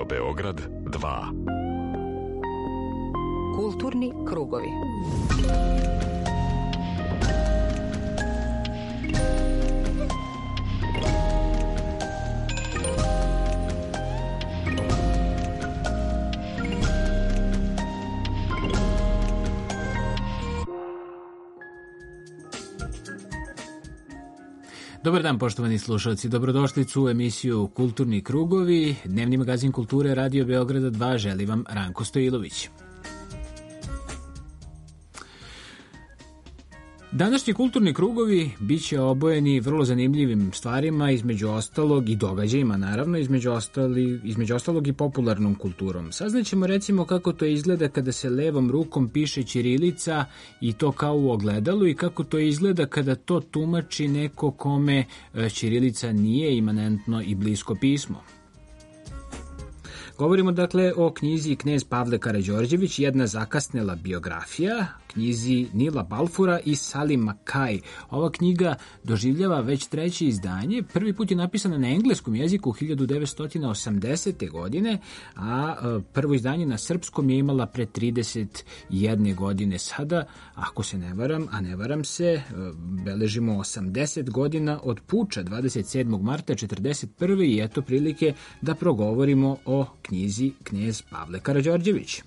Radio Beograd 2. Kulturni krugovi. Dobar dan, poštovani slušalci. Dobrodošli u emisiju Kulturni krugovi. Dnevni magazin kulture Radio Beograda 2 želi vam Ranko Stojilović. Današnji kulturni krugovi bit će obojeni vrlo zanimljivim stvarima, između ostalog i događajima, naravno, između ostalog i popularnom kulturom. Saznaćemo recimo kako to izgleda kada se levom rukom piše ćirilica i to kao u ogledalu i kako to izgleda kada to tumači neko kome ćirilica nije imanentno i blisko pismo. Govorimo dakle o knjizi Knez Pavle Karađorđević, jedna zakasnela biografija, knjizi Nila Balfura i Sally McKay. Ova knjiga doživljava već treće izdanje. Prvi put je napisana na engleskom jeziku 1980. godine, a prvo izdanje na srpskom je imala pre 31 godine. Sada, ako se ne varam, a ne varam se, beležimo 80 godina od puča 27. marta 1941. i eto prilike da progovorimo o knjizi Knez Pavle Karađorđević.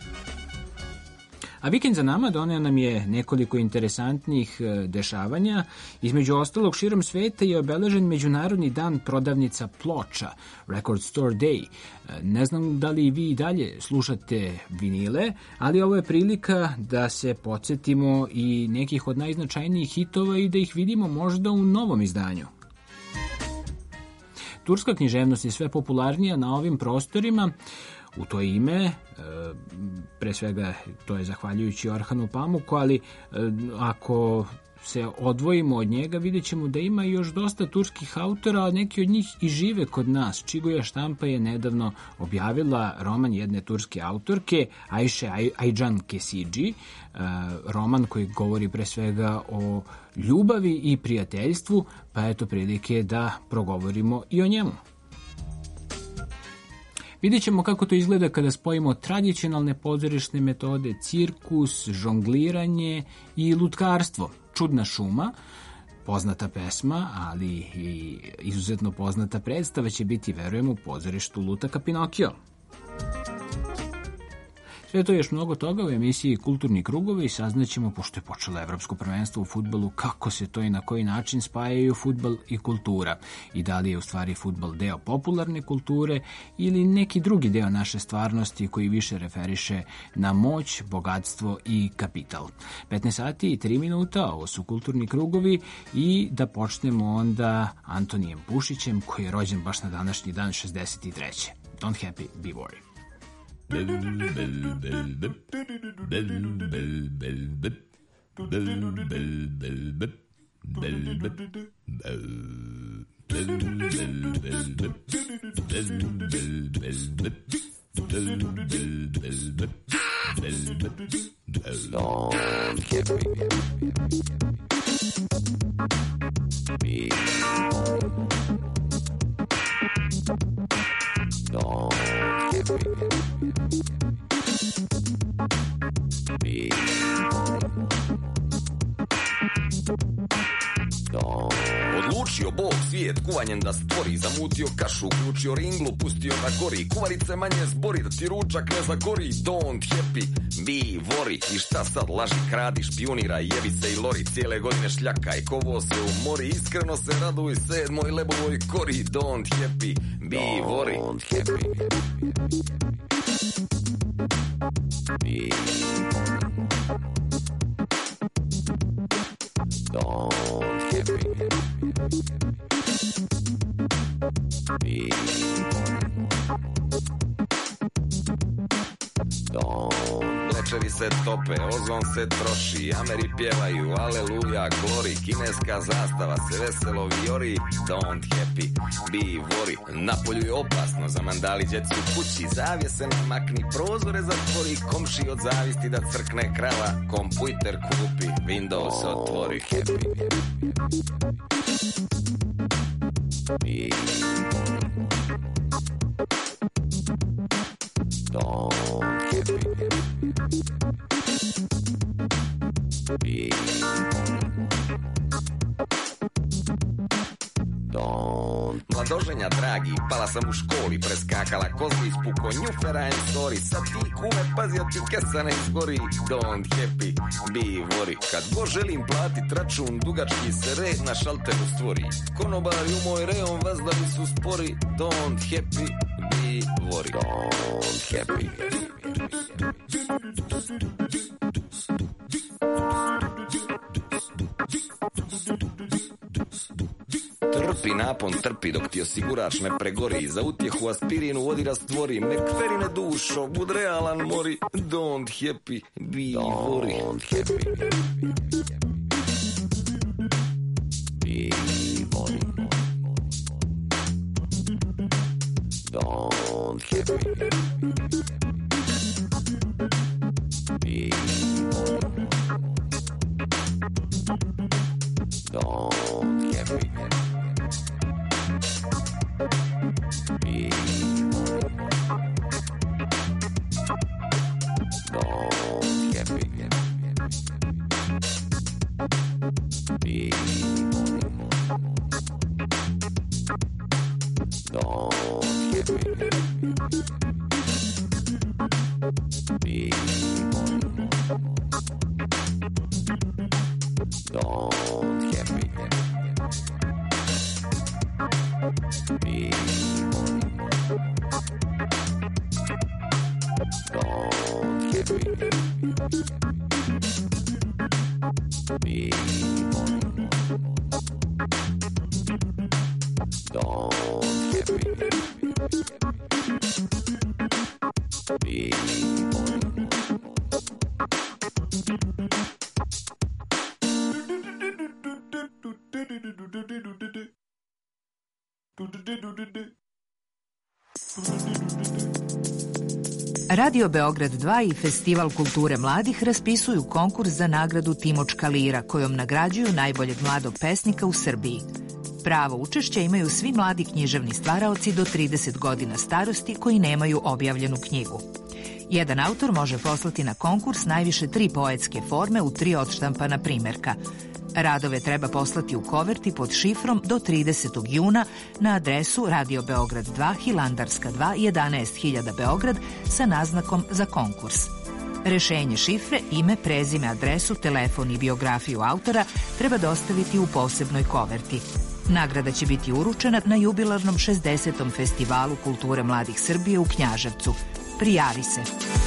A vikend za nama doneo nam je nekoliko interesantnih dešavanja. Između ostalog, širom sveta je obeležen Međunarodni dan prodavnica ploča, Record Store Day. Ne znam da li vi i dalje slušate vinile, ali ovo je prilika da se podsjetimo i nekih od najznačajnijih hitova i da ih vidimo možda u novom izdanju. Turska književnost je sve popularnija na ovim prostorima. U to ime, pre svega to je zahvaljujući Orhanu Pamuku, ali ako se odvojimo od njega, vidjet ćemo da ima još dosta turskih autora, a neki od njih i žive kod nas. Čiguja štampa je nedavno objavila roman jedne turske autorke, Ayşe Aycan Kesici, roman koji govori pre svega o ljubavi i prijateljstvu, pa eto prilike da progovorimo i o njemu. Vidjet ćemo kako to izgleda kada spojimo tradicionalne pozorišne metode, cirkus, žongliranje i lutkarstvo. Čudna šuma, poznata pesma, ali i izuzetno poznata predstava će biti, verujem, u pozorištu Lutaka Pinokio. Sve to još mnogo toga u emisiji Kulturni krugovi i saznaćemo, pošto je počelo evropsko prvenstvo u fudbalu, kako se to i na koji način spajaju fudbal i kultura i da li je u stvari fudbal deo popularne kulture ili neki drugi deo naše stvarnosti koji više referiše na moć, bogatstvo i kapital. 15 sati i 3 minuta, ovo su Kulturni krugovi i da počnemo onda Antonijem Pušićem koji je rođen baš na današnji dan 63. Don't happy, be worried. Odlučio Bog svijet kuvanjem da stvori, zamutio kašu, uključio ringlu, pustio da gori, kuvarice manje zbori, da ti ručak ne zagori. Don't happy, be worry. I šta sad, laži, kradi, špioniraj, jebi se i lori, cijele godine šljakaj, kovo se umori, iskreno se raduj sedmoj lebovoj kori. Don't happy, be worry. Don't happy, be don't happy, be don't. Lečevi se tope, ozon se troši, Ameri pjevaju, aleluja, glori, kineska zastava se veselo vijori. Don't happy, be worry. Napolju je opasno, za mandali djecu kući, zavjese namakni, prozore zatvori, komši od zavisti da crkne krava, kompjuter kupi, Windows otvori. Happy, be Mladoženja dragi, pala sam u školi, preskakala kozu, ispuko njufer, I'm sorry. Sad ti kume, pazi, od ti kesa ne izgori. Don't happy, be worry. Kad go želim platit račun, dugački se red na šalteru stvori. Konobari u moj rejon vazdali su spori. Don't happy, be worry. Don't happy. Trpi napon, trpi dok ti osigurač ne pregori. Za utjehu aspirinu vodi rastvori. Mekferine dušo, bud realan mori. Don't happy, be worry. Don't happy, be worry. Don't happy, be worry. Don't happy. Radio Beograd 2 i Festival kulture mladih raspisuju konkurs za nagradu Timočka lira, kojom nagrađuju najboljeg mladog pesnika u Srbiji. Pravo učešća imaju svi mladi književni stvaraoci do 30 godina starosti koji nemaju objavljenu knjigu. Jedan autor može poslati na konkurs najviše 3 poetske forme u 3 odštampana primerka. Radove treba poslati u koverti pod šifrom do 30. juna na adresu Radio Beograd 2, Hilandarska 2, 11.000 Beograd sa naznakom za konkurs. Rešenje šifre, ime, prezime, adresu, telefon i biografiju autora treba dostaviti u posebnoj koverti. Nagrada će biti uručena na jubilarnom 60. Festivalu kulture mladih Srbije u Knjaževcu. Prijavi se!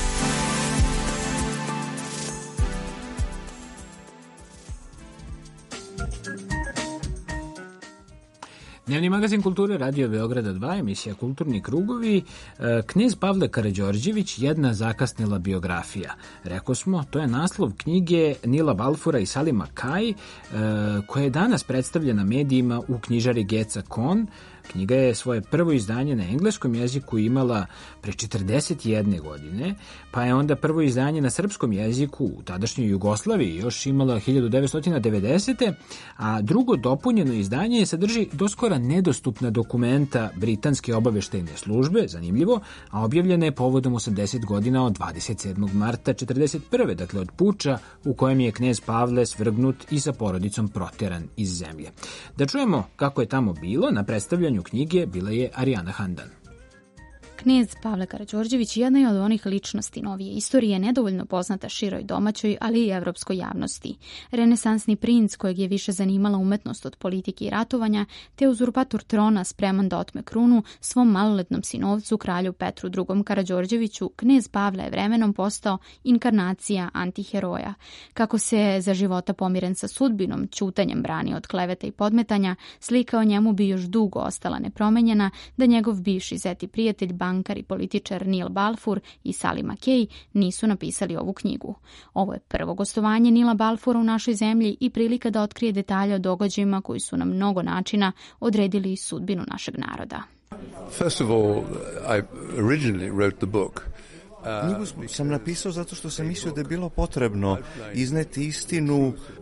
Dnevni magazin kulture Radio Beograda 2, emisija Kulturni krugovi. Knez Pavle Karađorđević, jedna zakasnila biografija. Rekao smo, to je naslov knjige Nila Balfura i Salima Kaj, koja je danas predstavljena medijima u knjižari Geca Kon. Knjiga je svoje prvo izdanje na engleskom jeziku imala pre 41 godine, pa je onda prvo izdanje na srpskom jeziku u tadašnjoj Jugoslaviji još imala 1990. A drugo dopunjeno izdanje sadrži doskora nedostupna dokumenta britanske obaveštajne službe, zanimljivo, a objavljena je povodom 80 godina od 27. marta 1941. Dakle od puča u kojem je knez Pavle svrgnut i sa porodicom proteran iz zemlje. Da čujemo kako je tamo bilo, na predstavljanju knjige bila je Arijana Handan. Knez Pavle Karađorđević jedna je od onih ličnosti novije istorije nedovoljno poznata široj domaćoj, ali i evropskoj javnosti. Renesansni princ kojeg je više zanimala umetnost od politike i ratovanja, te uzurpator trona spreman da otme krunu svom maloletnom sinovcu, kralju Petru II. Karađorđeviću, knez Pavle je vremenom postao inkarnacija antiheroja. Kako se za života pomiren sa sudbinom, ćutanjem brani od kleveta i podmetanja, slika o njemu bi još dugo ostala nepromenjena da njegov bivši zeti prijatelj, bankar i političar Neil Balfour i Salima Kay nisu napisali ovu knjigu. Ovo je prvo gostovanje Nila Balfoura u našoj zemlji i prilika da otkrije detalje o događajima koji su na mnogo načina odredili sudbinu našeg naroda. First of all, I originally wrote the book. Knjigu sam napisao zato što sam mislio da je bilo potrebno izneti istinu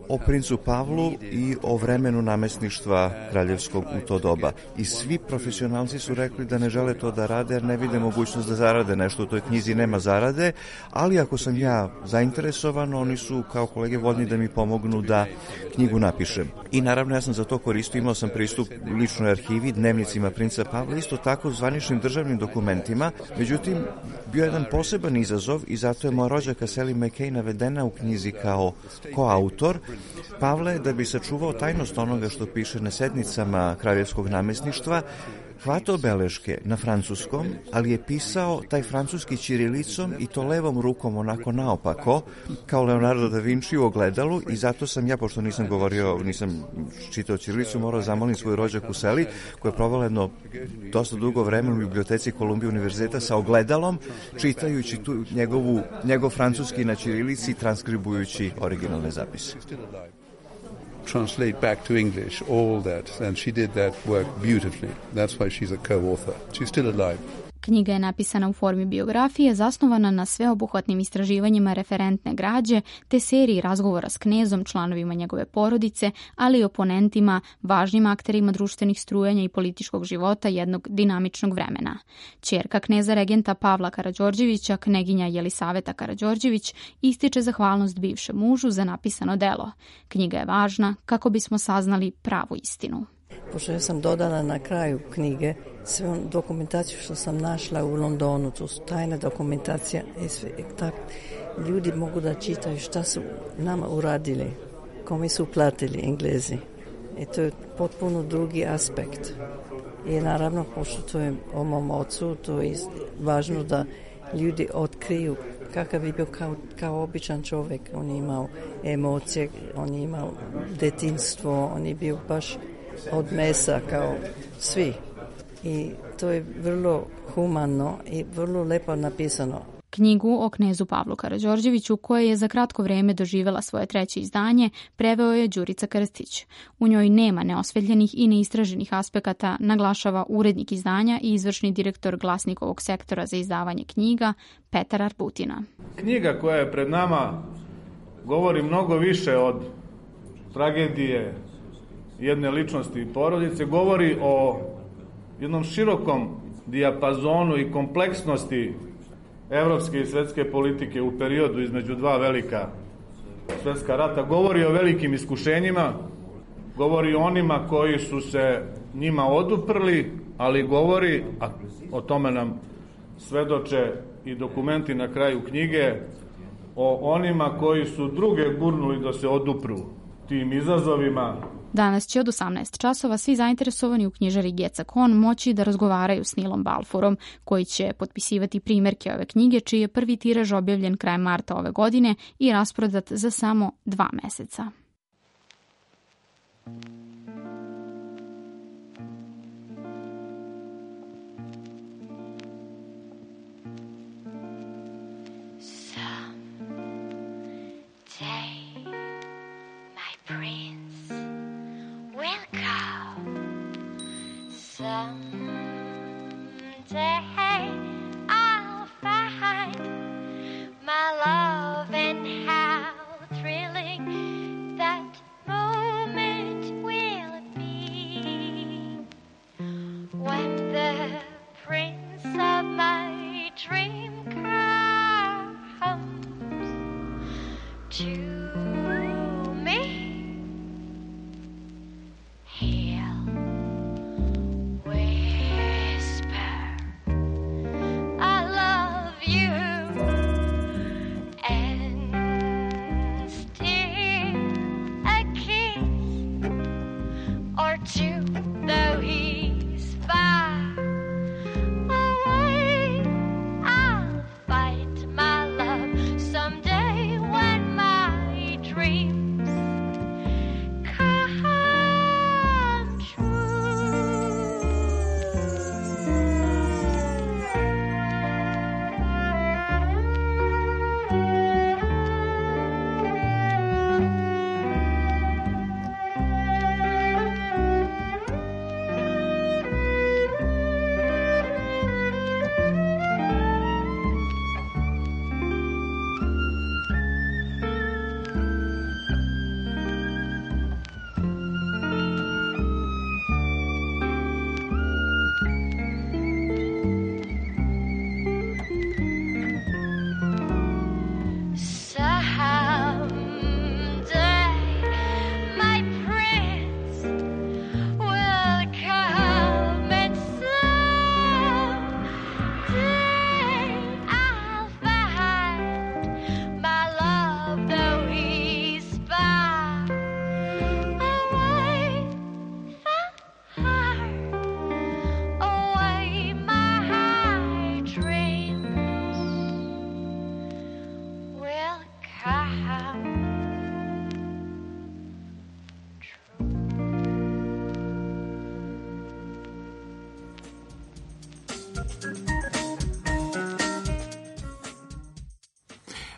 o princu Pavlu i o vremenu namesništva kraljevskog u to doba. I svi profesionalci su rekli da ne žele to da rade jer ne vide mogućnost da zarade nešto. U toj knjizi nema zarade, ali ako sam ja zainteresovan, oni su kao kolege voljni da mi pomognu da knjigu napišem. I naravno ja sam za to koristio, imao sam pristup ličnoj arhivi, dnevnicima princa Pavla, isto tako zvaničnim državnim dokumentima. Međutim, bio je jedan poseban izazov i zato je moja rođaka Sally McKay navedena u knjizi kao koautor. Pavle, da bi sačuvao tajnost onoga što piše na sednicama kraljevskog namesništva, hvatao beleške na francuskom, ali je pisao taj francuski ćirilicom i to levom rukom onako naopako, kao Leonardo da Vinci u ogledalu, i zato sam ja, pošto nisam čitao ćirilicu, morao zamolim svoju rođaku Sally, koja je provela jedno dosta dugo vremena u biblioteci Columbia univerziteta sa ogledalom, čitajući tu njegov francuski na ćirilici i transkribujući originalne zapise. Translate back to English all that, and she did that work beautifully. That's why she's a co-author. She's still alive. Knjiga je napisana u formi biografije, zasnovana na sveobuhvatnim istraživanjima referentne građe, te seriji razgovora s knezom, članovima njegove porodice, ali i oponentima, važnim akterima društvenih strujanja i političkog života jednog dinamičnog vremena. Ćerka kneza regenta Pavla Karađorđevića, kneginja Jelisaveta Karađorđević, ističe zahvalnost bivšem mužu za napisano delo. Knjiga je važna kako bismo saznali pravu istinu. Pošto ja sam dodala na kraju knjige sve dokumentaciju što sam našla u Londonu, to su tajna dokumentacija i sve, tak, ljudi mogu da čitaju šta su nama uradili, kome su platili Englezi. I to je potpuno drugi aspekt. I naravno, pošto to je o mom ocu, to je važno da ljudi otkriju kakav je bio kao običan čovjek. On je imao emocije, on je imao detinjstvo, on je bio baš od mesa kao svi. I to je vrlo humano i vrlo lepo napisano. Knjigu o knezu Pavlu Karađorđeviću, koja je za kratko vrijeme doživjela svoje 3. izdanje, preveo je Đurica Krstić. U njoj nema neosvetljenih i neistraženih aspekata, naglašava urednik izdanja i izvršni direktor Glasnikovog sektora za izdavanje knjiga Petar Arbutina. Knjiga koja je pred nama govori mnogo više od tragedije jedne ličnosti i porodice, govori o jednom širokom dijapazonu i kompleksnosti evropske i svetske politike u periodu između dva velika svetska rata, govori o velikim iskušenjima, govori o onima koji su se njima oduprli, ali govori, a o tome nam svedoče i dokumenti na kraju knjige, o onima koji su druge gurnuli da se odupru tim izazovima. Danas će od 18 časova svi zainteresovani u knjižari Geca Kon moći da razgovaraju s Neilom Balfourom, koji će potpisivati primjerke ove knjige, čiji je prvi tiraž objavljen krajem marta ove godine i rasprodat za samo 2 meseca. Someday I'll find my love, and how thrilling that moment will be when the prince of my dream comes to me.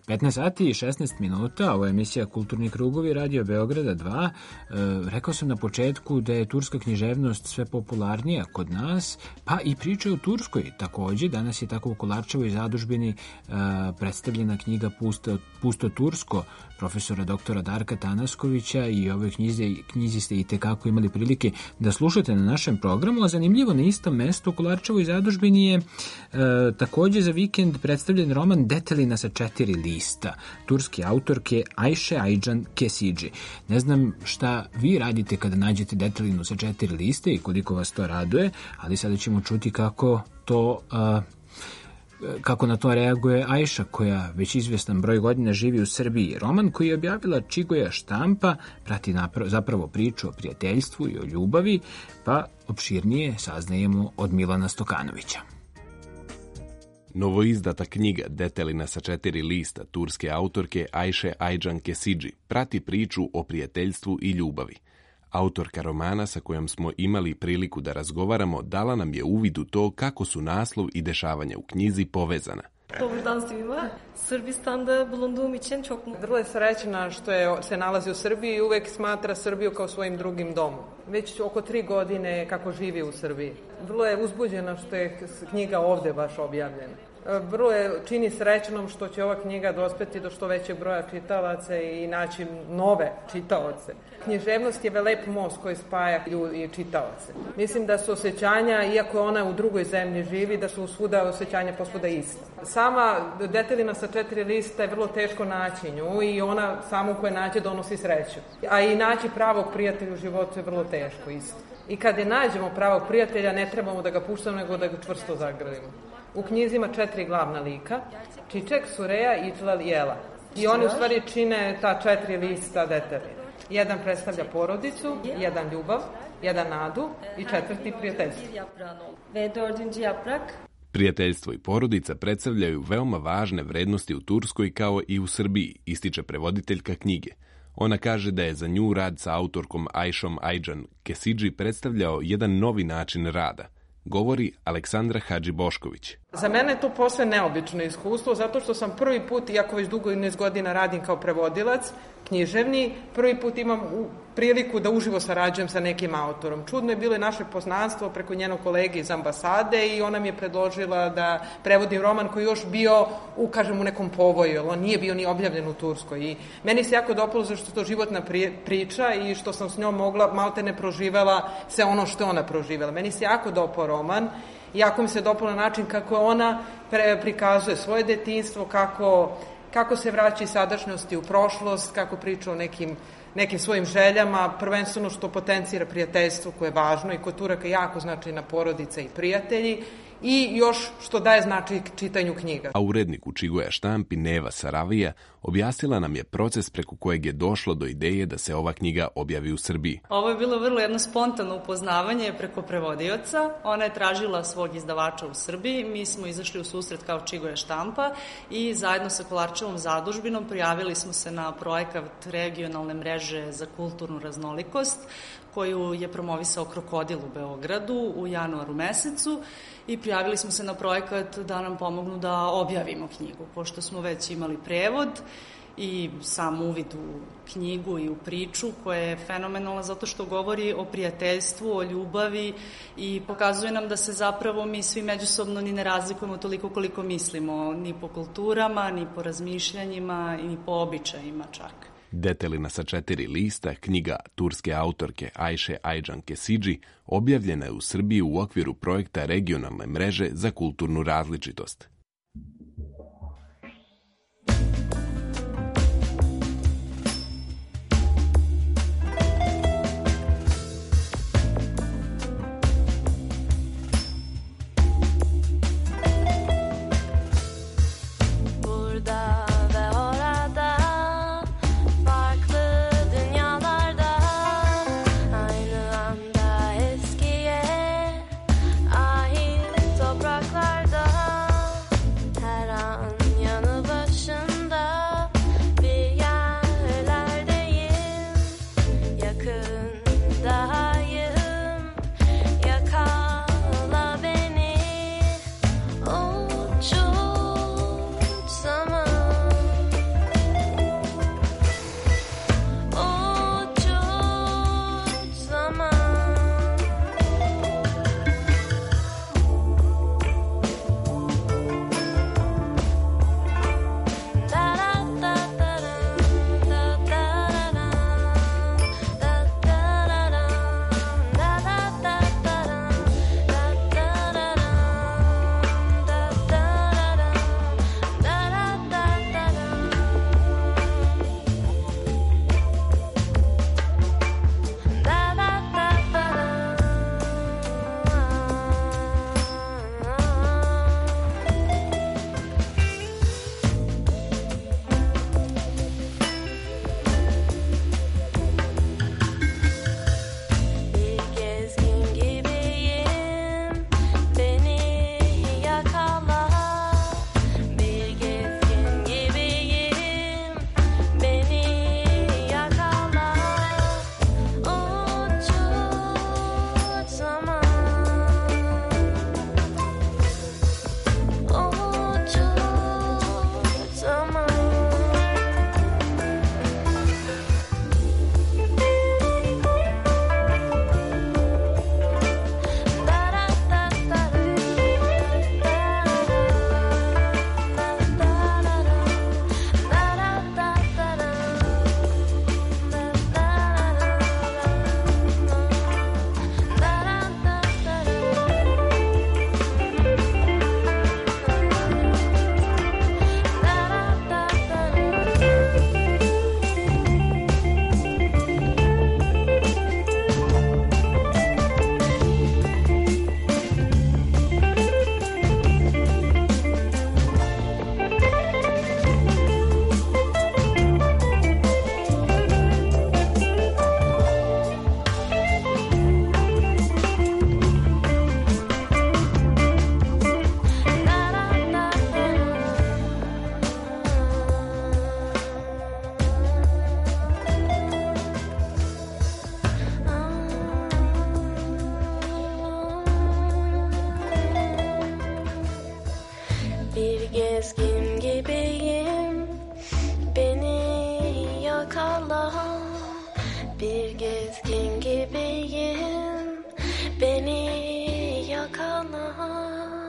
15 sati i 16 minuta, ovo je emisija Kulturni krugovi Radio Beograda 2. Rekao sam na početku da je turska književnost sve popularnija kod nas, pa i priče o Turskoj takođe. Danas je tako u Kolarčevoj zadužbini predstavljena knjiga Pusto Tursko profesora doktora Darka Tanaskovića i ovoj knjizi ste i tekako imali prilike da slušate na našem programu, a zanimljivo na istom mestu u Kolarčevoj zadužbini je takođe za vikend predstavljen roman Detelina sa 4 lista turske autorke Ajše Ajđan Kesidži. Ne znam šta vi radite kada nađete Detelinu sa 4 liste i koliko vas to raduje, ali sada ćemo čuti kako na to reaguje Ajša, koja već izvjestan broj godina živi u Srbiji. Roman koji je objavila Čigoja štampa prati zapravo priču o prijateljstvu i o ljubavi, pa opširnije saznajemo od Milana Stokanovića. Novoizdata knjiga Detelina sa 4 lista turske autorke Ajše Ajđan Kesidži prati priču o prijateljstvu i ljubavi. Autorka romana sa kojom smo imali priliku da razgovaramo dala nam je uvid u to kako su naslov i dešavanja u knjizi povezana. Dobar dan svima. Sırbistan'da bulunduğum için çok mutluyum. Vrlo je srećna što se nalazi u Srbiji i uvek smatra Srbiju kao svojim drugim domom. Već oko 3 godine kako živi u Srbiji. Vrlo je uzbuđena što je knjiga ovde baš objavljena. Vrlo je čini srećnom što će ova knjiga dospeti do što većeg broja čitalaca i naći nove čitaoce. Književnost je lep most koji spaja ljudi i čitaoce. Mislim da su osjećanja, iako ona u drugoj zemlji živi, da su svuda osjećanja posvuda ista. Sama Detelina sa 4 lista je vrlo teško naći nju i ona samu koje nađe donosi sreću. A i naći pravog prijatelja u životu je vrlo teško isto. I kad je nađemo pravog prijatelja, ne trebamo da ga puštamo, nego da ga čvrsto zagradimo. U knjizi ima 4 glavna lika, Čiček, Sureja i Jela. I oni u stvari čine ta 4 lista Deteline. Jedan predstavlja porodicu, jedan ljubav, jedan nadu i 4. prijateljstvo. Prijateljstvo i porodica predstavljaju veoma važne vrednosti u Turskoj kao i u Srbiji, ističe prevoditeljka knjige. Ona kaže da je za nju rad sa autorkom Ajšom Ajđan Kesidži predstavljao jedan novi način rada. Govori Aleksandra Hadži-Bošković. Za mene je to posve neobično iskustvo, zato što sam prvi put, iako već dugo niz godina radim kao prevodilac, književni, prvi put imam priliku da uživo sarađujem sa nekim autorom. Čudno je bilo i naše poznanstvo preko njenog kolege iz ambasade i ona mi je predložila da prevodim roman koji je još bio u nekom povoju, jer on nije bio ni objavljen u Turskoj. I meni se jako dopalo zašto je to životna priča i što sam s njom mogla, malte ne proživela sve ono što ona proživela. Meni se jako dopao roman. Jako mi se dopalo način kako ona prikazuje svoje detinjstvo, kako se vraća iz sadašnjosti u prošlost, kako priča o nekim svojim željama, prvenstveno što potencira prijateljstvo koje je važno i kod Turaka jako značajna porodica i prijatelji i još što daje značaj čitanju knjiga. A urednik u Čigoja štampi Neva Saravija objasnila nam je proces preko kojeg je došlo do ideje da se ova knjiga objavi u Srbiji. Ovo je bilo vrlo jedno spontano upoznavanje preko prevodioca. Ona je tražila svog izdavača u Srbiji, mi smo izašli u susret kao Čigoja štampa i zajedno sa Kolarčevom zadužbinom prijavili smo se na projekat regionalne mreže za kulturnu raznolikost koju je promovisao Krokodil u Beogradu u januaru mesecu i prijavili smo se na projekat da nam pomognu da objavimo knjigu, pošto smo već imali prevod i sam uvid u knjigu i u priču koja je fenomenalna zato što govori o prijateljstvu, o ljubavi i pokazuje nam da se zapravo mi svi međusobno ni ne razlikujemo toliko koliko mislimo, ni po kulturama, ni po razmišljanjima, ni po običajima čak. Detelina sa 4 lista, knjiga turske autorke Ajše Ajđan Kesidži, objavljena je u Srbiji u okviru projekta regionalne mreže za kulturnu različitost. bir gezgin gibiyim, beni yakala.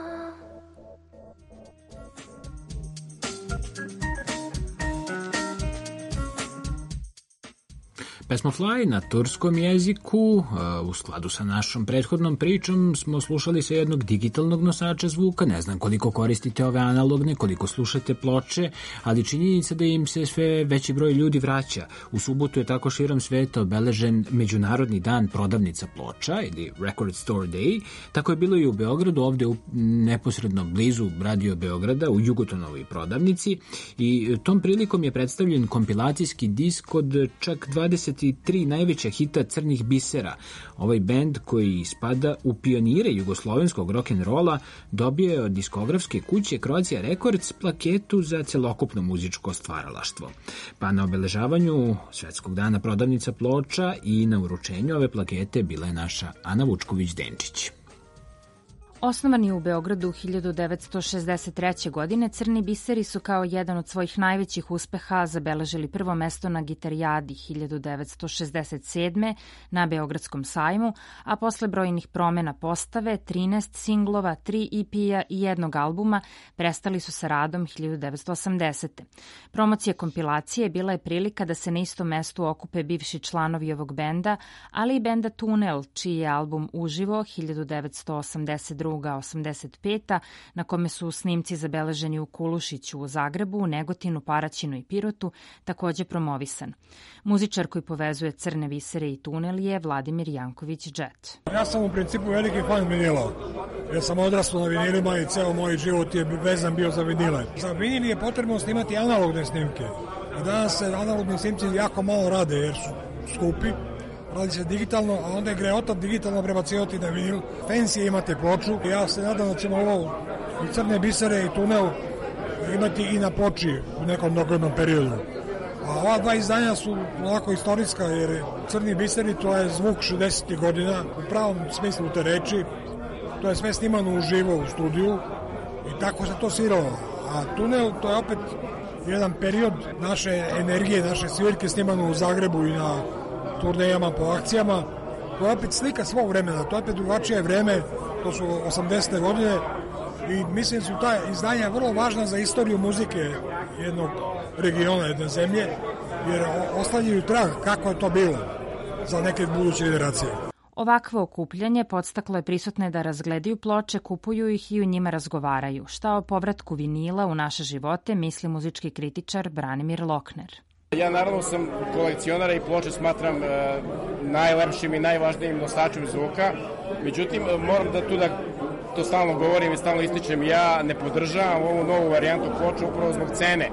Pesma Fly na turskom jeziku, u skladu sa našom prethodnom pričom, smo slušali sa jednog digitalnog nosača zvuka. Ne znam koliko koristite ove analogne, koliko slušate ploče, ali činjenica da im se sve veći broj ljudi vraća. U subotu je tako širom sveta obeležen Međunarodni dan prodavnica ploča ili Record Store Day. Tako je bilo i u Beogradu, ovde neposredno blizu Radio Beograda, u Jugotonovoj prodavnici, i tom prilikom je predstavljen kompilacijski disk od čak 23 najveća hita Crnih bisera. Ovaj bend, koji spada u pionire jugoslovenskog rock'n'rolla, dobio je od diskografske kuće Croatia Records plaketu za celokupno muzičko stvaralaštvo. Pa na obeležavanju Svetskog dana prodavnica ploča i na uručenju ove plakete bila je naša Ana Vučković-Denčić. Osnovan je u Beogradu 1963. godine, Crni biseri su kao jedan od svojih najvećih uspeha zabeležili prvo mesto na Gitarijadi 1967. na Beogradskom sajmu, a posle brojnih promena postave, 13 singlova, 3 EP-a i jednog albuma, prestali su sa radom 1980. Promocija kompilacije bila je prilika da se na istom mestu okupe bivši članovi ovog benda, ali i benda Tunel, čiji je album Uživo 1982. 85. na kome su snimci zabeleženi u Kulušiću u Zagrebu, Negotinu, Paraćinu i Pirotu, takođe promovisan. Muzičar koji povezuje Crne bisere i Tunel je Vladimir Janković-Džet. Ja sam u principu veliki fan vinila. Ja sam odrastao na vinilima i ceo moj život je vezan bio za vinile. Za vinil je potrebno snimati analogne snimke. I danas se analogni snimci jako malo rade jer su skupi. Radi se digitalno, a onda je greota digitalno prebacivati na vinil. Fancy imate ploču. Ja se nadam da ćemo ovo i Crne bisere i Tunel imati i na ploči u nekom doglednom periodu. A ova dva izdanja su ovako istorijska, jer Crni biseri to je zvuk 60. godina u pravom smislu te reči. To je sve snimano uživo u studiju i tako se to sviralo. A Tunel to je opet jedan period naše energije, naše svirke snimano u Zagrebu i na turnejama, po akcijama. To je opet slika svog vremena, to je opet drugačije vreme, to su 80. godine i mislim su ta izdanja vrlo važna za istoriju muzike jednog regiona, jedne zemlje, jer ostavljaju trag kako je to bilo za neke buduće generacije. Ovakvo okupljanje podstaklo je prisutne da razgledaju ploče, kupuju ih i u njima razgovaraju. Šta o povratku vinila u naše živote misli muzički kritičar Branimir Lokner. Ja naravno sam kolekcionara i ploče smatram najlepšim i najvažnijim nosačem zvuka. Međutim, moram da to stalno govorim i stalno ističem, ja ne podržavam ovu novu varijantu ploča upravo zbog cene.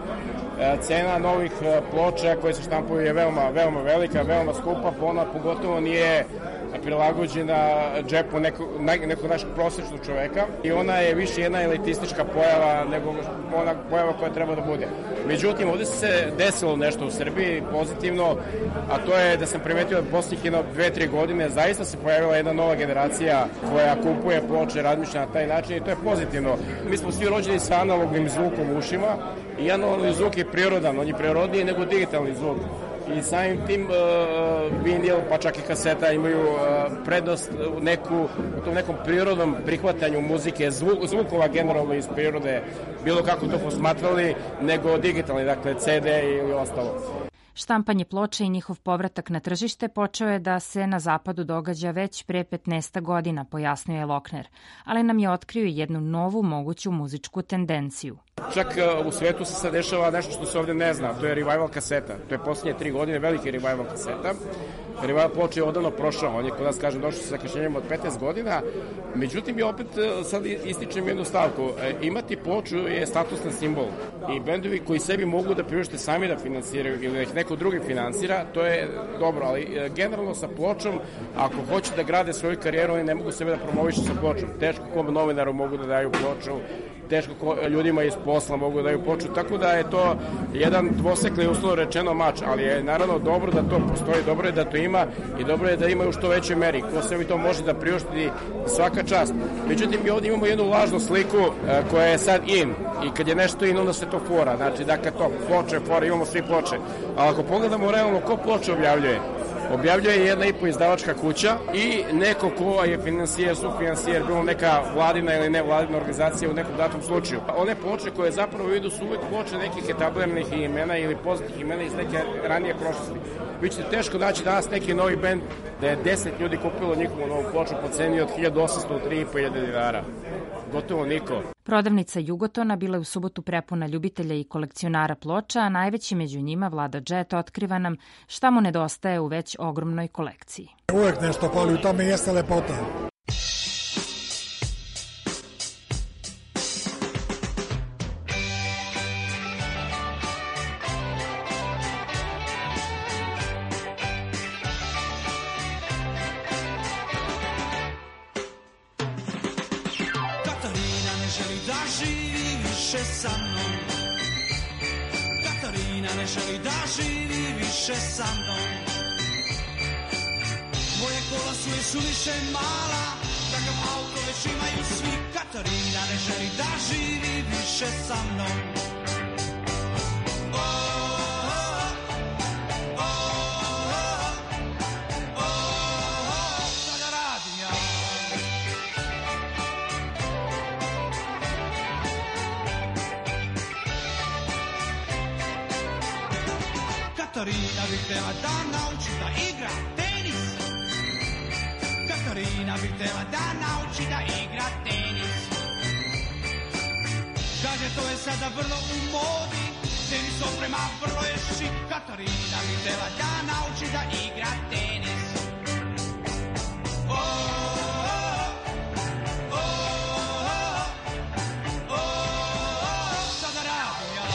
Cena novih ploča koje se štampuju je veoma velika, veoma skupa, ona pogotovo nije prilagođena džepu nekog našeg prosječnog čoveka i ona je više jedna elitistička pojava nego ona pojava koja treba da bude. Međutim, ovde se desilo nešto u Srbiji pozitivno, a to je da sam primetio da posljednjih 2-3 godine zaista se pojavila jedna nova generacija koja kupuje ploče, razmišlja na taj način i to je pozitivno. Mi smo svi rođeni sa analognim zvukom u ušima i analogni zvuk je prirodan, on je prirodniji nego digitalni zvuk. I samim tim vinil, pa čak i kaseta imaju prednost u tom nekom prirodnom prihvatanju muzike, zvukova generalno iz prirode, bilo kako to posmatrali, nego digitalni, dakle CD ili ostalo. Štampanje ploča i njihov povratak na tržište počeo je da se na zapadu događa već pre 15 godina, pojasnio je Lokner, ali nam je otkrio jednu novu moguću muzičku tendenciju. Čak u svetu se sad dešava nešto što se ovde ne zna, to je revival kaseta. To je posljednje 3 godine veliki revival kaseta. Revival ploče je odavno prošao, on je kod nas, kažem, došao sa zakašnjenjem od 15 godina. Međutim, ja opet sad ističem jednu stavku. Imati ploču je statusni simbol i bendovi koji sebi mogu da priušte sami da finansiraju ili da ih neko drugi finansira, to je dobro, ali generalno sa pločom, ako hoće da grade svoju karijeru, oni ne mogu sebe da promovišu sa pločom. Teško kom novinaru mogu da daju ploču, teško ljudima iz posla mogu da daju ploču, tako da je to jedan dvosekli uslovno rečeno mač, ali je naravno dobro da to postoji, dobro je da to ima i dobro je da ima u što većoj meri. Ko sebi to može da priušti, svaka čast. Međutim, mi ovdje imamo jednu lažnu sliku koja je sad in i kad je nešto in, onda se to fora. Znači, dakle, to ploče, fora, imamo svi ploče. Ali ako pogledamo realno ko ploče objavljuje, Objavljuje 1,5 izdavačka kuća i neko ko je finansijer, sufinansijer, bilo neka vladina ili nevladina organizacija u nekom datom slučaju. One ploče koje zapravo idu su uvijek ploče nekih etabliranih imena ili poznatih imena iz neke ranije prošlosti. Vi ćete teško naći danas neki novi bend da je 10 ljudi kupilo njihovu novu ploču po ceni od 1800 do 3.500 dinara. Gotovo niko. Prodavnica Jugotona bila je u subotu prepuna ljubitelja i kolekcionara ploča, a najveći među njima, Vlada Džet, otkriva nam šta mu nedostaje u već ogromnoj kolekciji. Uvijek nešto pali, u tome jeste lepota. Ne želi da živi više sa mnom. Moje kola su je suviše mala, takav auto već imaju svi. Katarina ne želi da živi više sa mnom. Šta da radim ja? Katarina bi htjela da nauči da igra tenis. Katarina bi htjela da nauči da igra tenis. Kaže to je sada vrlo u modi, tenis oprema vrlo je šik. Katarina bi htjela da nauči da igra tenis. Šta da radim ja?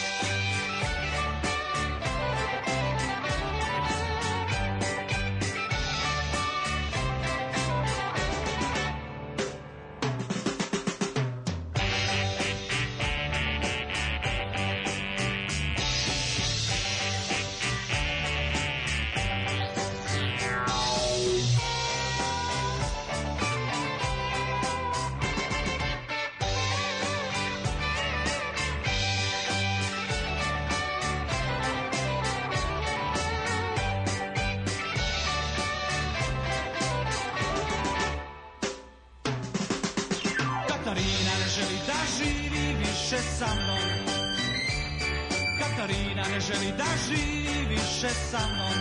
Katarina ne želi da živi više sa mnom. Katarina ne želi da živi više sa mnom.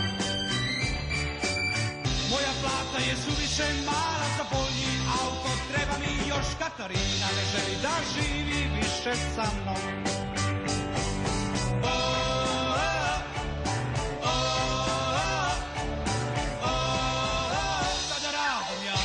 Moja plata je suviše mala za bolji auto, treba mi još. Katarina ne želi da živi više sa mnom. Šta da radim ja?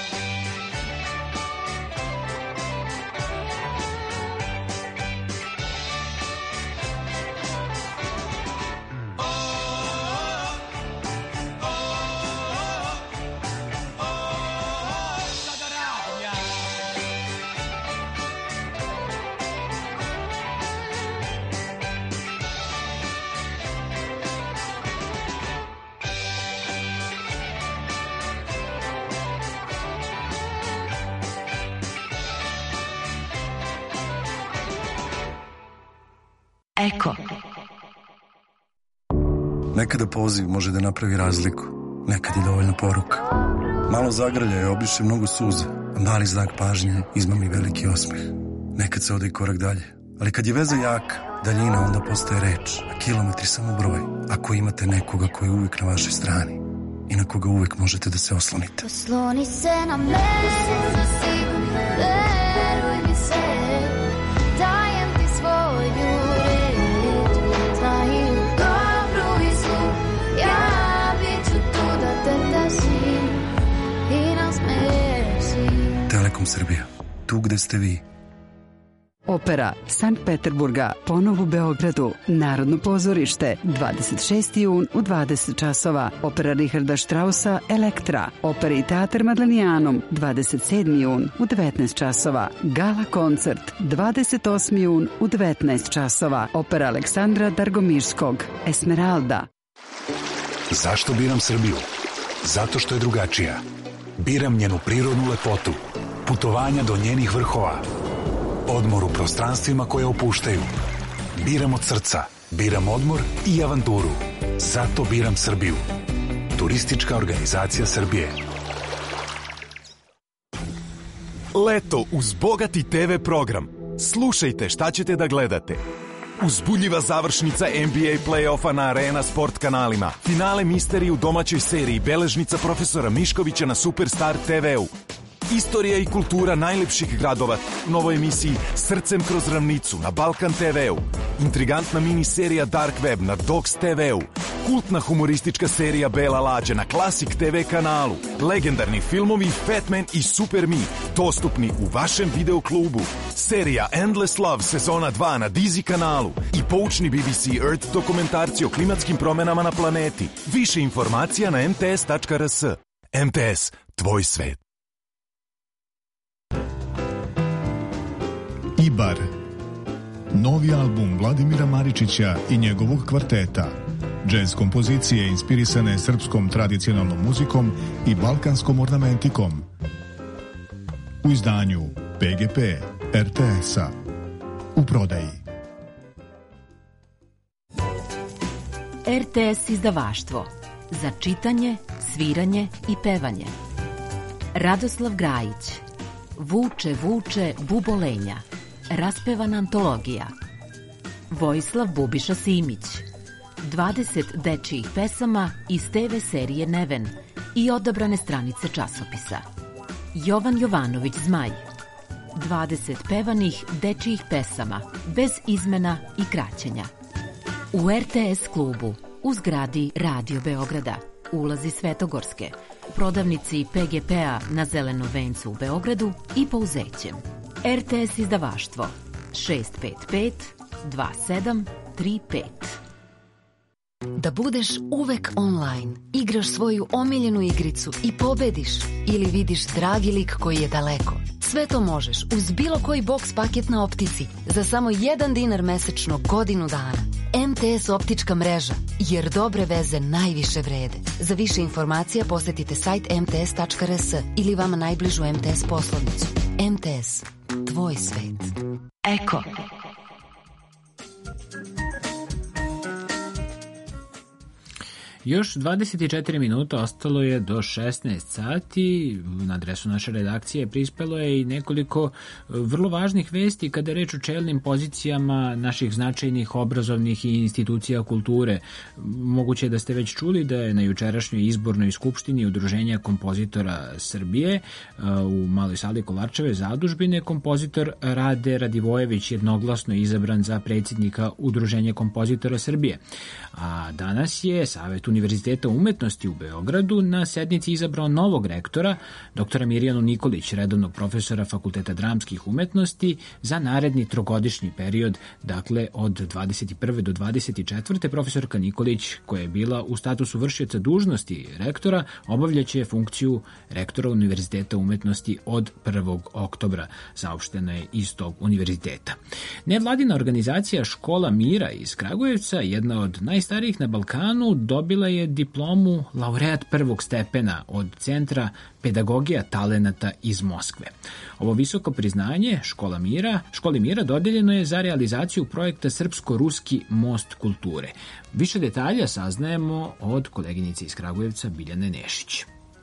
Eko. Nekada poziv može da napravi razliku, nekad je dovoljna poruka. Malo zagrlja je obriše mnogo suza, a mali znak pažnje izmami veliki osmeh. Nekad se ode i korak dalje, ali kad je veza jaka, daljina onda postaje reč, a kilometri samo broj, ako imate nekoga koji je uvijek na vašoj strani i na koga uvijek možete da se oslonite. Osloni se na mene, veruj mi se, dajem ti svoju reč, znaju dobru i zlu, ja bit ću tu da te tašim i nasmešim. Telekom Srbija, tu gde ste vi. Opera Sankt Peterburga ponovo u Beogradu. Narodno pozorište 26. jun u 20 časova. Opera Richarda Straussa Elektra. Opera i teatar Madlenijanum 27. jun u 19 časova. Gala koncert 28. jun u 19 časova. Opera Aleksandra Dargomirskog Esmeralda. Zašto biram Srbiju? Zato što je drugačija. Biram njenu prirodnu lepotu, putovanja do njenih vrhova, odmor u prostranstvima koje opuštaju. Biram od srca, biram odmor i avanturu. Zato biram Srbiju. Turistička organizacija Srbije. Leto uz bogati TV program. Slušajte šta ćete da gledate. Uzbudljiva završnica NBA play-offa na Arena Sport kanalima. Finale misterije u domaćoj seriji Beležnica profesora Miškovića na Superstar TV-u. Istorija i kultura najlepših gradova u novoj emisiji Srcem kroz ravnicu na Balkan TV-u. Intrigantna miniserija Dark Web na Dogs TV-u. Kultna humoristička serija Bela lađa na Classic TV kanalu. Legendarni filmovi Fatman i Super Me dostupni u vašem videoklubu. Serija Endless Love sezona 2 na Dizi kanalu. I poučni BBC Earth dokumentarci o klimatskim promenama na planeti. Više informacija na mts.rs. MTS, tvoj svet. Ibar. Novi album Vladimira Maričića i njegovog kvarteta. Džez kompozicije inspirisane srpskom tradicionalnom muzikom i balkanskom ornamentikom. U izdanju PGP RTS-a. U prodaji. RTS izdavaštvo. Za čitanje, sviranje i pevanje. Radoslav Grajić. Vuče, vuče, bubolenja. Raspevana antologija. Vojislav Bubiša Simić. 20 dečijih pesama iz TV serije Neven i odabrane stranice časopisa. Jovan Jovanović Zmaj. 20 pevanih dečijih pesama, bez izmena i kraćenja. U RTS klubu, u zgradi Radio Beograda, ulazi Svetogorske, u prodavnici PGP-a na Zelenom vencu u Beogradu i Pouzećem. RTS izdavaštvo 655 2735. Da budeš uvek online, igraš svoju omiljenu igricu i pobediš ili vidiš dragi lik koji je daleko. Sve to možeš uz bilo koji boks paket na Optici za samo $1 mesečno godinu dana. MTS optička mreža, jer dobre veze najviše vrede. Za više informacija posetite sajt mts.rs ili vama najbližu MTS poslovnicu. MTS, tvoj svet. Eko. Još 24 minuta ostalo je do 16 sati. Na adresu naše redakcije prispelo je i nekoliko vrlo važnih vesti kada je reč o čelnim pozicijama naših značajnih obrazovnih i institucija kulture. Moguće je da ste već čuli da je na jučerašnjoj izbornoj skupštini Udruženja kompozitora Srbije u Maloj sali Kolarčeve zadužbine kompozitor Rade Radivojević jednoglasno izabran za predsjednika Udruženja kompozitora Srbije. A danas je Savet Univerziteta umetnosti u Beogradu na sednici izabrao novog rektora, doktora Mirjanu Nikolić, redovnog profesora Fakulteta dramskih umetnosti, za naredni trogodišnji period, dakle od 21. do 24. Profesorka Nikolić, koja je bila u statusu vršioca dužnosti rektora, obavljaće funkciju rektora Univerziteta umetnosti od 1. oktobra, saopšteno je iz tog univerziteta. Nevladina organizacija Škola mira iz Kragujevca, jedna od najstarijih na Balkanu, dobila je diplomu laureat prvog stepena od Centra pedagogija talenata iz Moskve. Ovo visoko priznanje Školi mira dodeljeno je za realizaciju projekta Srpsko-ruski most kulture. Više detalja saznajemo od koleginice iz Kragujevca Biljane Nešić.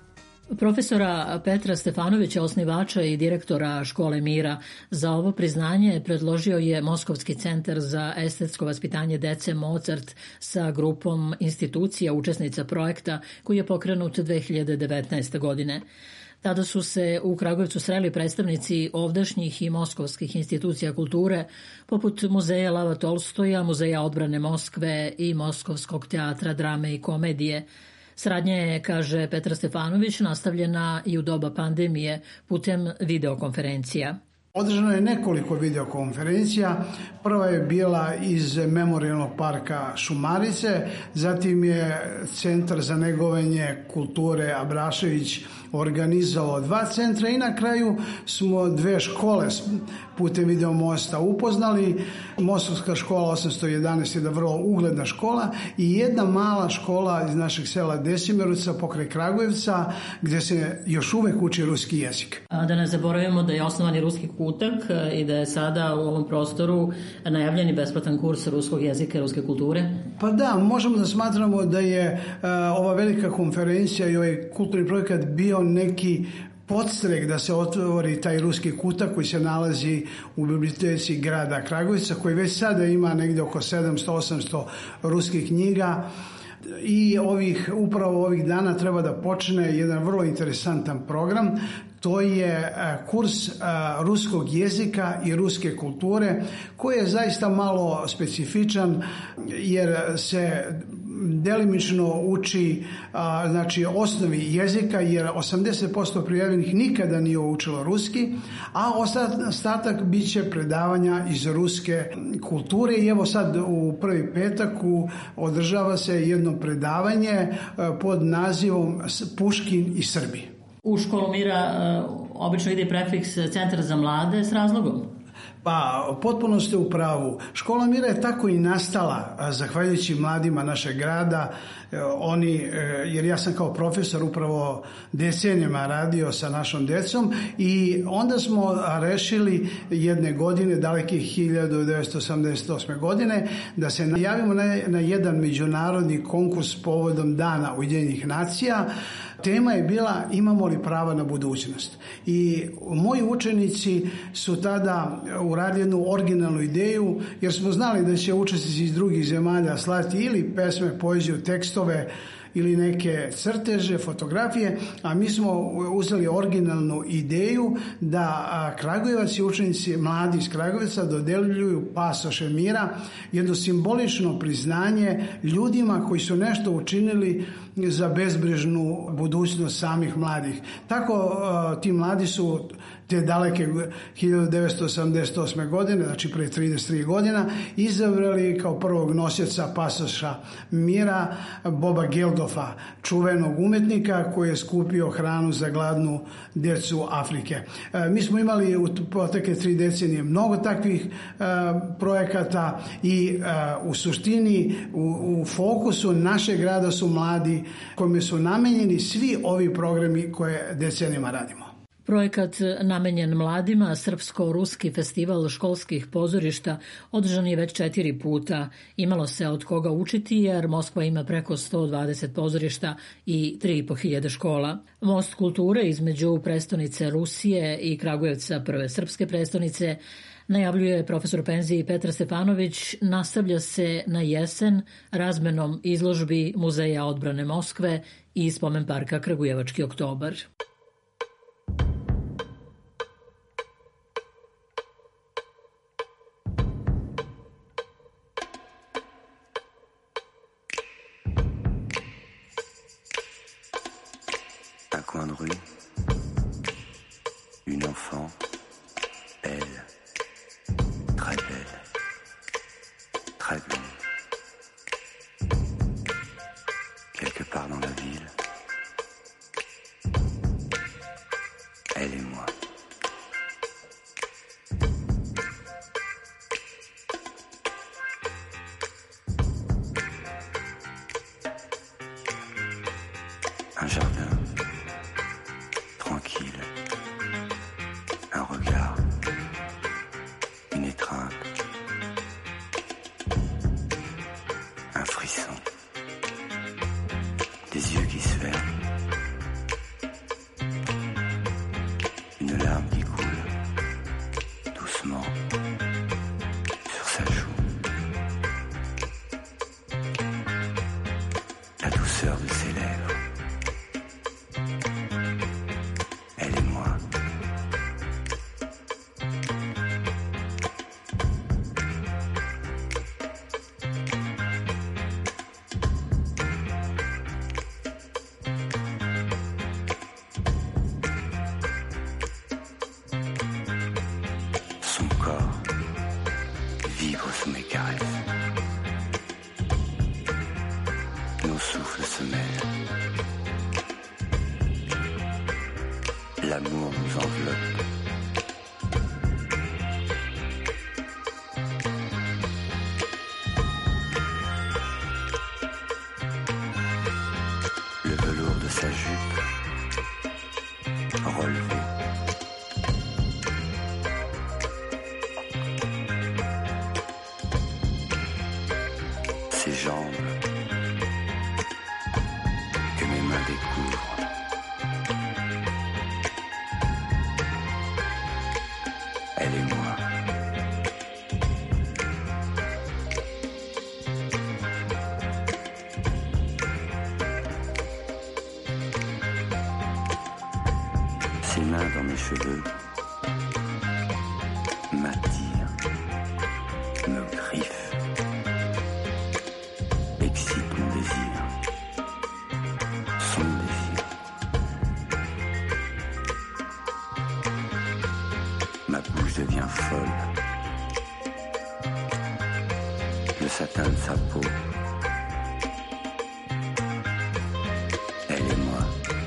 Profesora Petra Stefanovića, osnivača i direktora Škole mira, za ovo priznanje predložio je Moskovski centar za estetsko vaspitanje dece Mozart sa grupom institucija učesnica projekta koji je pokrenut 2019. godine. Tada su se u Kragujevcu sreli predstavnici ovdašnjih i moskovskih institucija kulture, poput Muzeja Lava Tolstoja, Muzeja odbrane Moskve i Moskovskog teatra drame i komedije. Saradnja je, kaže Petar Stefanović, nastavljena i u doba pandemije putem videokonferencija. Održano je nekoliko videokonferencija. Prva je bila iz Memorijalnog parka Šumarice, zatim je Centar za negovanje kulture Abrašević organizovao 2 centra i na kraju smo 2 škole putem videomosta upoznali. Mostovska škola 811 je da vrlo ugledna škola i jedna mala škola iz našeg sela Desimirovca pokraj Kragujevca gdje se još uvek uči ruski jezik. A da ne zaboravimo da je osnovani ruski kutak i da je sada u ovom prostoru najavljeni besplatan kurs ruskog jezika i ruske kulture? Pa da, možemo da smatramo da je ova velika konferencija i ovaj kulturni projekat bio neki podstrek da se otvori taj ruski kutak koji se nalazi u biblioteci grada Kragujevca, koji već sada ima negde oko 700-800 ruskih knjiga. I upravo ovih dana treba da počne jedan vrlo interesantan program. To je kurs ruskog jezika i ruske kulture, koji je zaista malo specifičan jer se delimično uči znači osnovi jezika, jer 80% prijavljenih nikada nije učilo ruski, a ostatak bit će predavanja iz ruske kulture. I evo sad u prvi petak održava se jedno predavanje pod nazivom Puškin i Srbi. U Školu mira obično ide prefiks Centar za mlade s razlogom? Pa, potpuno ste u pravu. Škola mira je tako i nastala zahvaljujući mladima našeg grada. Jer ja sam kao profesor upravo decenijama radio sa našom decom i onda smo rešili jedne godine, daleke 1988. godine, da se najavimo na jedan međunarodni konkurs povodom Dana Ujedinjenih nacija. Tema je bila imamo li prava na budućnost. I moji učenici su tada uradili jednu originalnu ideju, jer smo znali da će učesnici iz drugih zemalja slati ili pesme, poeziju, tekstove ili neke crteže, fotografije, a mi smo uzeli originalnu ideju da Kragujevac i učenici mladi iz Kragujevca dodeljuju pasoše mira, jedno simbolično priznanje ljudima koji su nešto učinili za bezbrižnu budućnost samih mladih. Tako ti mladi su te daleke 1988. godine, znači pre 33 godina, izabrali kao prvog nosioca pasoša mira Boba Geldofa, čuvenog umetnika koji je skupio hranu za gladnu decu Afrike. Mi smo imali u protekle 3 decenije mnogo takvih projekata i u suštini u fokusu našeg grada su mladi kojima su namenjeni svi ovi programi koje decenijama radimo. Projekat namenjen mladima, Srpsko-ruski festival školskih pozorišta, održan je već 4 puta. Imalo se od koga učiti jer Moskva ima preko 120 pozorišta i 3.500 škola. Most kulture između prestonice Rusije i Kragujevca, prve srpske prestonice, najavljuje profesor penziji Petar Stefanović, nastavlja se na jesen razmenom izložbi Muzeja odbrane Moskve i spomen parka Kragujevački oktobar. Un coin de rue, une enfant, belle, très belle, très blonde. Quelque part dans la ville, elle et moi. Un jardin. Tranquille, un regard, une étreinte, un frisson, des yeux qui se ferment, une larme qui coule doucement sur sa joue, la douceur de ses lèvres. Son corps vibre sous mes caresses. Nos souffles se mêlent. L'amour nous enveloppe. Le velours de sa jupe relevé. redécouvre. Elle et moi. Ses mains dans mes cheveux m'attirent, me griffent, excitent mon désir, son désir. Ma bouche devient folle, le satin de sa peau, elle et moi.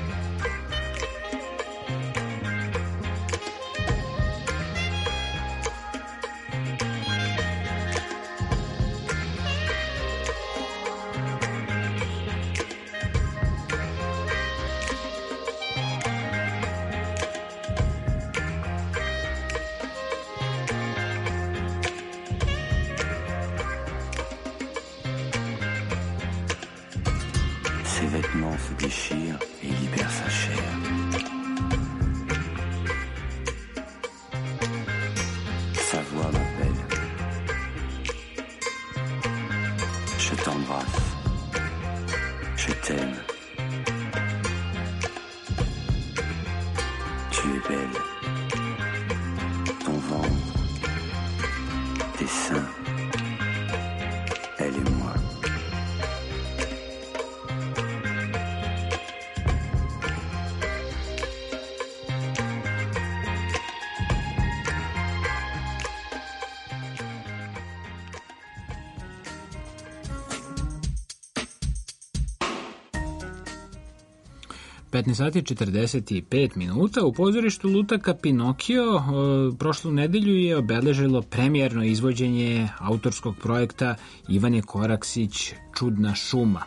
Ses vêtements se déchirent et libèrent sa chair. Sa voix m'appelle. Je t'embrasse. Je t'aime. Tu es belle. Ton ventre. Tes seins. Elle et moi. sati 45 minuta u pozorištu Lutaka Pinokio prošlu nedelju je obeležilo premijerno izvođenje autorskog projekta Ivane Koraksić Čudna šuma.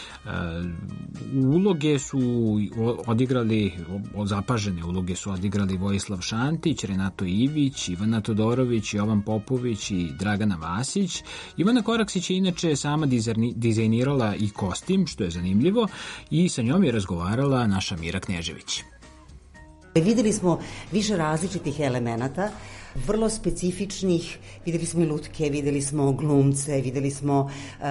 Uloge su odigrali, zapažene uloge su odigrali Vojislav Šantić, Renato Ivić, Ivana Todorović, Jovan Popović i Dragana Vasić. Ivana Koraksić je inače sama dizajnirala i kostim, što je zanimljivo, i sa njom je razgovarala naša Mira Knežević. Videli smo više različitih elemenata, vrlo specifičnih, videli smo i lutke, videli smo glumce, videli smo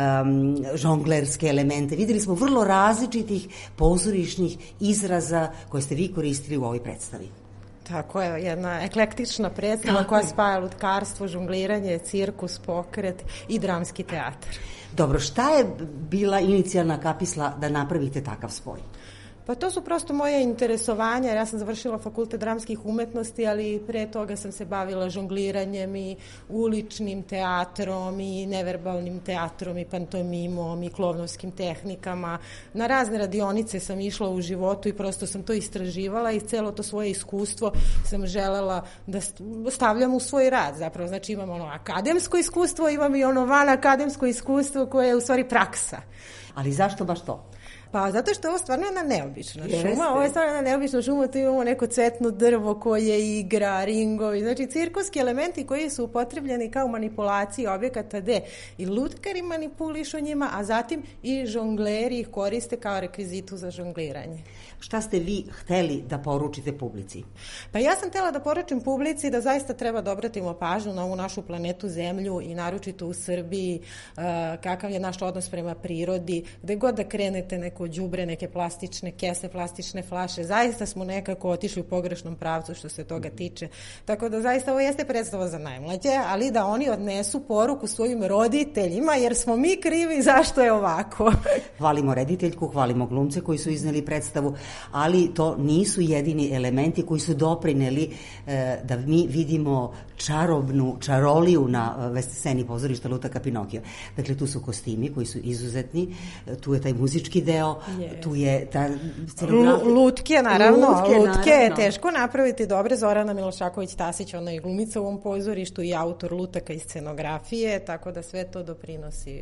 žonglerske elemente, videli smo vrlo različitih pozorišnih izraza koje ste vi koristili u ovoj predstavi. Tako je, jedna eklektična predstava koja spaja lutkarstvo, žongliranje, cirkus, pokret i dramski teatar. Dobro, šta je bila inicijalna kapisla da napravite takav spoj? Pa to su prosto moje interesovanja, jer ja sam završila fakultet dramskih umetnosti, ali pre toga sam se bavila žongliranjem i uličnim teatrom i neverbalnim teatrom i pantomimom i klovnovskim tehnikama. Na razne radionice sam išla u životu i prosto sam to istraživala i celo to svoje iskustvo sam želela da stavljam u svoj rad. Zapravo, znači imam ono akademsko iskustvo, imam i ono van akademsko iskustvo koje je u stvari praksa. Ali zašto baš to? Pa zato što je ovo stvarno jedna neobična šuma. Ovo je stvarno jedna neobična šuma, tu imamo neko cvetno drvo koje igra, ringovi, znači cirkuski elementi koji su upotrebljeni kao manipulaciji objekata gde i lutkari manipulišu njima, a zatim i žongleri ih koriste kao rekvizitu za žongliranje. Šta ste vi hteli da poručite publici? Pa ja sam htela da poručim publici da zaista treba da obratimo pažnju na ovu našu planetu Zemlju i naročito u Srbiji, kakav je naš odnos prema prirodi, gde god da krenete neko đubre, neke plastične kese, plastične flaše, zaista smo nekako otišli u pogrešnom pravcu što se toga tiče. Tako da zaista ovo jeste predstava za najmlađe, ali da oni odnesu poruku svojim roditeljima, jer smo mi krivi zašto je ovako. Hvalimo rediteljku, hvalimo glumce koji su izneli predstavu, ali to nisu jedini elementi koji su doprineli da mi vidimo čarobnu čaroliju na sceni pozorišta Lutaka Pinokio. Dakle, tu su kostimi koji su izuzetni, tu je taj muzički deo, tu je ta scenografija. Lutke, naravno. Lutke je teško napraviti dobre. Zorana Milošaković-Tasić, ona je glumica u ovom pozorištu i autor lutaka i scenografije, tako da sve to doprinosi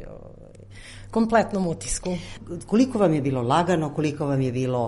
kompletnom utisku. Koliko vam je bilo lagano, koliko vam je bilo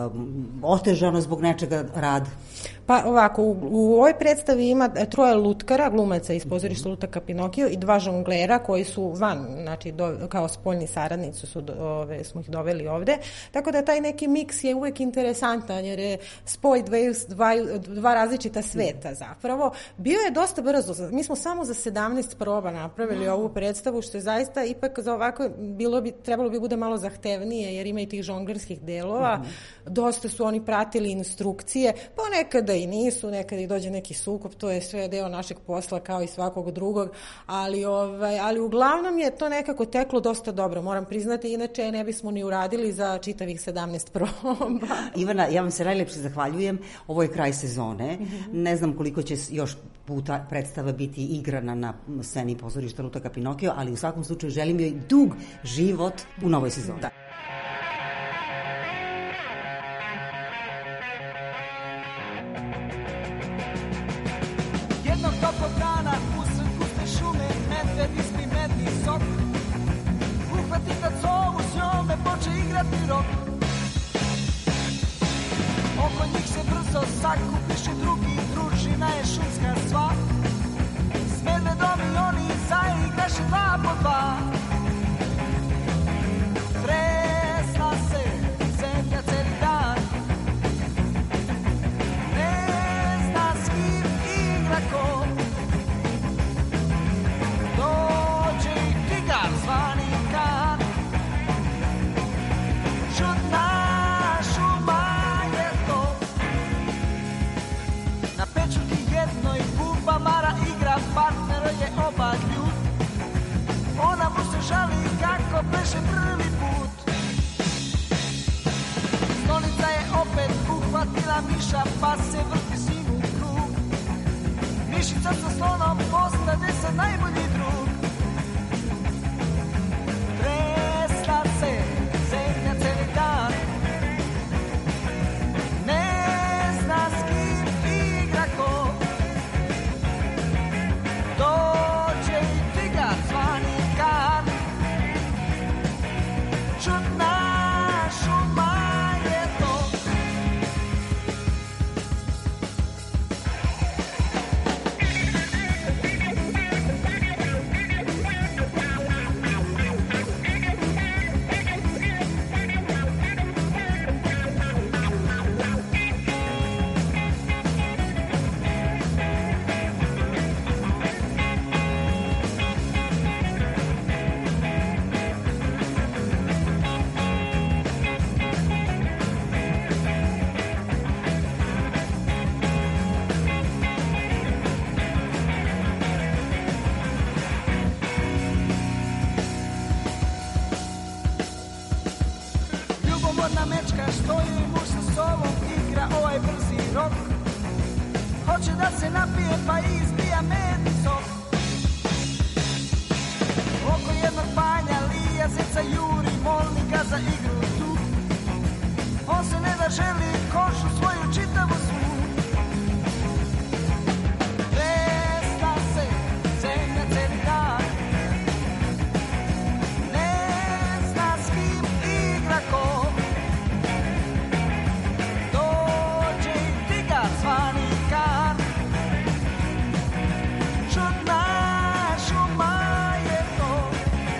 otežano zbog nečega rad? Pa ovako, u ovoj predstavi ima 3 lutkara, glumaca iz pozorišta Lutaka Pinokio i 2 žonglera koji su van, znači kao spoljni saradnici smo ih doveli videli ovde. Tako da taj neki miks je uvek interesantan, jer je spoj dva različita sveta zapravo. Bio je dosta brzo. Mi smo samo za 17 proba napravili ovu predstavu, što je zaista ipak za ovako trebalo bi bude malo zahtevnije, jer ima i tih žonglerskih delova. Dosta su oni pratili instrukcije, pa nekada i nisu, nekada i dođe neki sukob, to je sve deo našeg posla kao i svakog drugog, ali uglavnom je to nekako teklo dosta dobro, moram priznati, inače ne bismo ni uradili za čitavih 17 proba. Ivana, ja vam se najlepše zahvaljujem, ovo je kraj sezone, ne znam koliko će još puta predstava biti igrana na sceni pozorišta Lutaka Pinokio, ali u svakom slučaju želim joj dug život u novoj sezoni. Da. Jednog toplog dana usred guste šume medved ispi medni sok. Uhvati tacovu, s njome poče igrati rok. Oko njih se brzo sakupiše drugi, družina je šumska sva. S medvedom i oni zaigraše 2 po 2. Tresla se zemlja celi dan. Ne zna s kim igra ko. Dođe i tigar zvani Kan. Čudna šuma je to. Na pečuti jednoj buba Mara igra, partner je oba ljud. Ona mu se žali kako pleše prvi put. Stolica je opet uhvatila miša, pa se vrti s njim u krug. Mišica sa slonom postade se najbolji drug. Tresla se zemlja celi dan. Ne zna s kim igra ko. Dođe i tigar zvani Kan. Čudna šuma je to. Ljubomorna mečka stoji muž sa sobom, igra ovaj brzi rok. Hoće da se napije pa izbija medni sok. Oko jednog panja lija zeca juri, molni ga za igru tu. On se ne da želi košu svoju čitavu svu. Tresla se zemlja celi dan. Ne zna s kim igra ko. Dođe i tigar zvani Kan. Čudna šuma je to.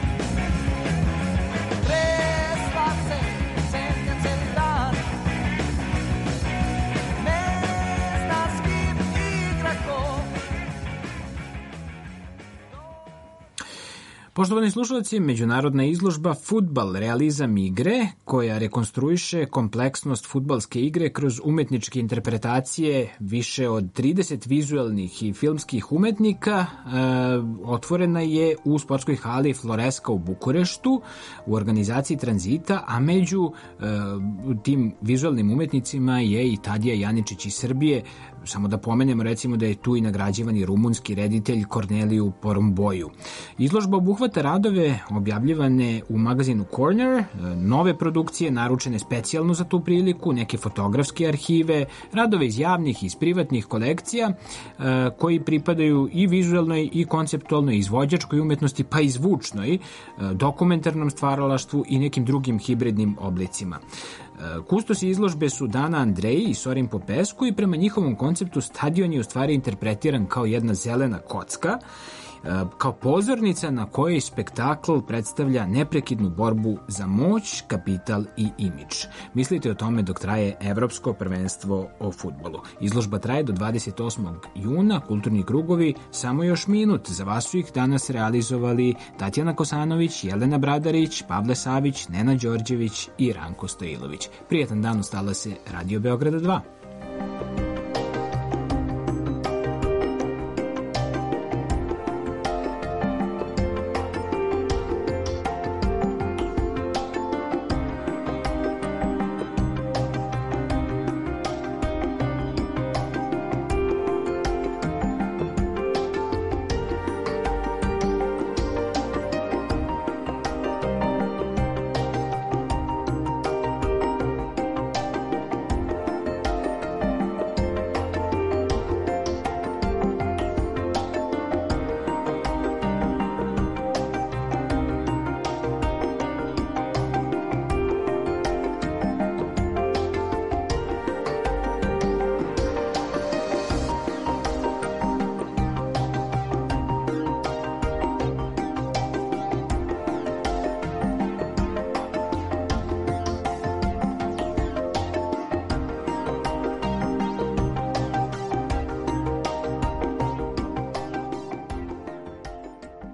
Tresla se zemlja celi dan. Ne zna s kim igra ko. Poštovani slušalci, međunarodna izložba Fudbal, realizam igre, koja rekonstruiše kompleksnost fudbalske igre kroz umetničke interpretacije više od 30 vizuelnih i filmskih umetnika, otvorena je u sportskoj hali Floreska u Bukureštu u organizaciji Tranzita, a među tim vizuelnim umetnicima je i Tadija Janičić iz Srbije. Samo da pomenemo recimo da je tu i nagrađivani rumunski reditelj Korneliju Porumboju. Izložba obuhvata radove objavljivane u magazinu Corner, nove produkcije naručene specijalno za tu priliku, neke fotografske arhive, radove iz javnih i iz privatnih kolekcija koji pripadaju i vizuelnoj i konceptualnoj izvođačkoj umetnosti, pa i zvučnoj, dokumentarnom stvaralaštvu i nekim drugim hibridnim oblicima. Kustosi izložbe su Dana Andreji i Sorin Popescu i prema njihovom konceptu stadion je u stvari interpretiran kao jedna zelena kocka kao pozornica na kojoj spektakl predstavlja neprekidnu borbu za moć, kapital i imidž. Mislite o tome dok traje Evropsko prvenstvo o fudbalu. Izložba traje do 28. juna, kulturni krugovi samo još minut. Za vas su ih danas realizovali Tatjana Kosanović, Jelena Bradarić, Pavle Savić, Nena Đorđević i Ranko Stojilović. Prijetan dan, ostala se Radio Beograda 2.